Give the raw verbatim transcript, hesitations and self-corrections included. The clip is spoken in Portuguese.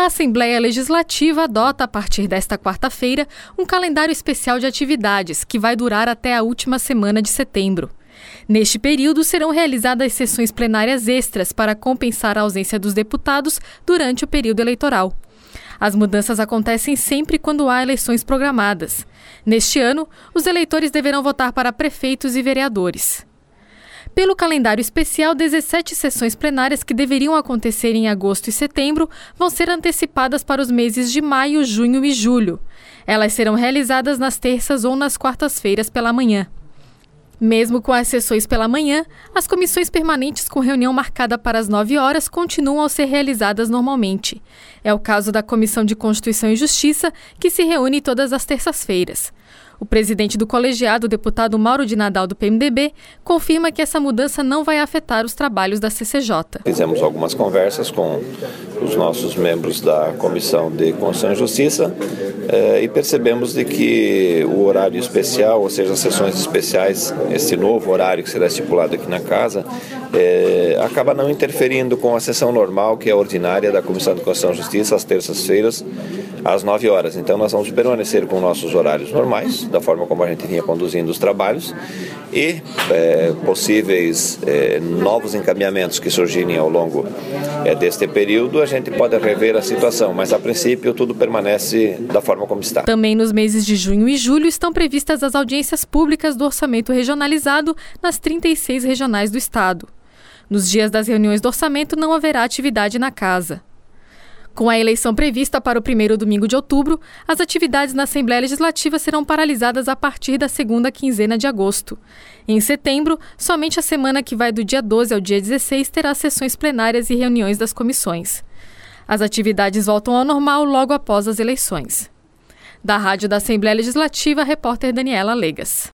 Assembleia Legislativa adota, a partir desta quarta-feira, um calendário especial de atividades que vai durar até a última semana de setembro. Neste período, serão realizadas sessões plenárias extras para compensar a ausência dos deputados durante o período eleitoral. As mudanças acontecem sempre quando há eleições programadas. Neste ano, os eleitores deverão votar para prefeitos e vereadores. Pelo calendário especial, dezessete sessões plenárias que deveriam acontecer em agosto e setembro vão ser antecipadas para os meses de maio, junho e julho. Elas serão realizadas nas terças ou nas quartas-feiras pela manhã. Mesmo com as sessões pela manhã, as comissões permanentes com reunião marcada para as nove horas continuam a ser realizadas normalmente. É o caso da Comissão de Constituição e Justiça, que se reúne todas as terças-feiras. O presidente do colegiado, o deputado Mauro de Nadal, do P M D B, confirma que essa mudança não vai afetar os trabalhos da C C J. Fizemos algumas conversas com os nossos membros da Comissão de Constituição e Justiça eh, e percebemos de que o horário especial, ou seja, as sessões especiais, esse novo horário que será estipulado aqui na casa, eh, acaba não interferindo com a sessão normal, que é ordinária da Comissão de Constituição e Justiça, às terças-feiras, às nove horas. Então nós vamos permanecer com nossos horários normais, da forma como a gente vinha conduzindo os trabalhos, e é, possíveis é, novos encaminhamentos que surgirem ao longo é, deste período, a gente pode rever a situação, mas a princípio tudo permanece da forma como está. Também nos meses de junho e julho estão previstas as audiências públicas do orçamento regionalizado nas trinta e seis regionais do estado. Nos dias das reuniões do orçamento não haverá atividade na casa. Com a eleição prevista para o primeiro domingo de outubro, as atividades na Assembleia Legislativa serão paralisadas a partir da segunda quinzena de agosto. Em setembro, somente a semana que vai do dia doze ao dia dezesseis terá sessões plenárias e reuniões das comissões. As atividades voltam ao normal logo após as eleições. Da Rádio da Assembleia Legislativa, a repórter Daniela Legas.